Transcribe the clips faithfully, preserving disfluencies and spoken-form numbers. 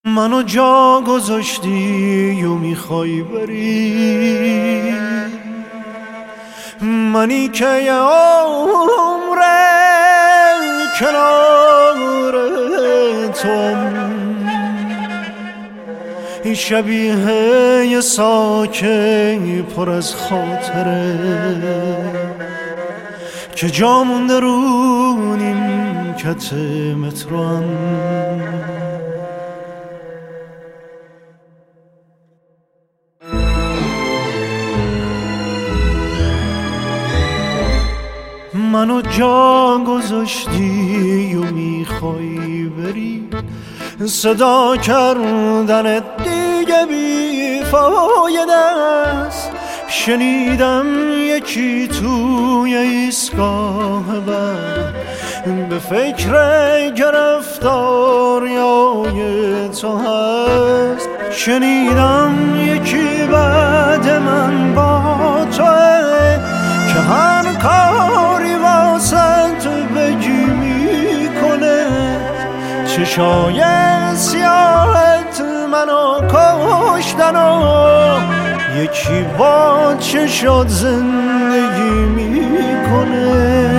منو جا گذاشتی و میخوای بری، منی که یه عمره کنار توم، این شبیه یه ساکه پر از خاطره که جا مونده رو نیمکت مترو هم. منو جا گذاشتی و میخوای بری، صدا کردنت دیگه بیفایده است. شنیدم یکی توی ایستگاه بعد به فکر گرفتاریای تو هست. شنیدم یکی بعد من با توه که هر کاری واسه تو بگی میکنه. چشای سیاهت منو کشتن و یکی با چشات زندگی میکنه.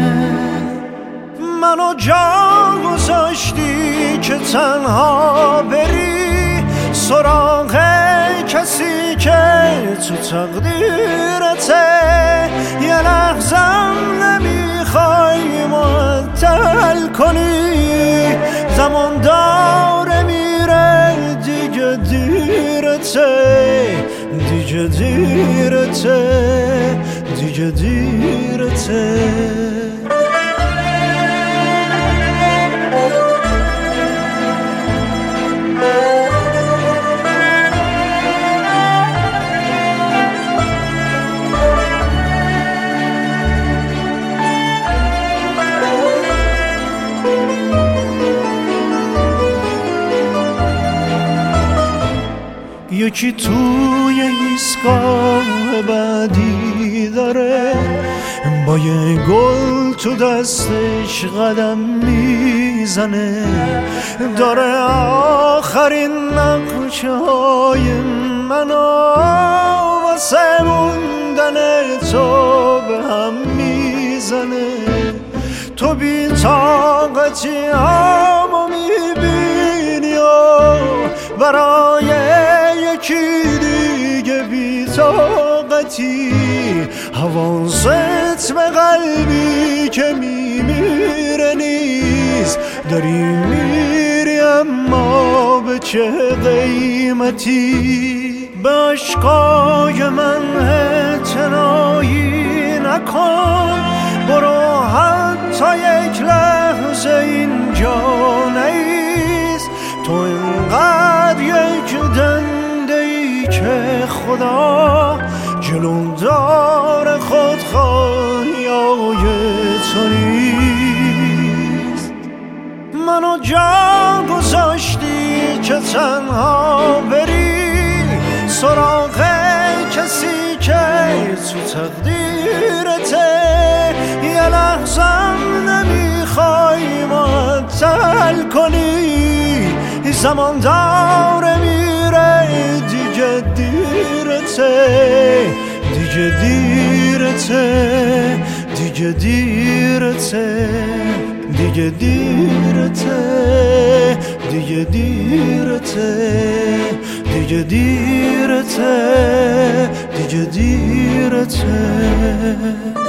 منو جا گذاشتی که تنها بری سراغ کسی که تو تقدیرته. یه لحظم نمیخوای معطل کنی، زمان داره میره دیگه دیرته، دیگه دیرته، دیگه دیرته. یکی توی ایستگاه بعدی داره با یه گل تو دستش قدم میزنه، داره آخرین نقشه های منو واسه موندن تو به هم میزنه. تو بی طاقتی همو میبینی و برای یکی دیگه بی طاقتی. حواست به قلبی که میمیره نیست، داری میری اما به چه قیمتی. به عشقای من اعتنایی نکن، برو حتی یک لحظه اینجا نیست. تو اینقدر یک دنده ای که خدا جلو دار خودخواهی های تو نیست. منو جا گذاشتی که تنها بری سراغ کسی که تو تقدیرته. یه لحظم نمیخوای معطل کنی، زمان داره میره دیگه دیرته، دیگه دیرته، دیگه دیرته، دیگه دیرته، دیگه دیرته، دیگه دیرته، دیگه دیرته.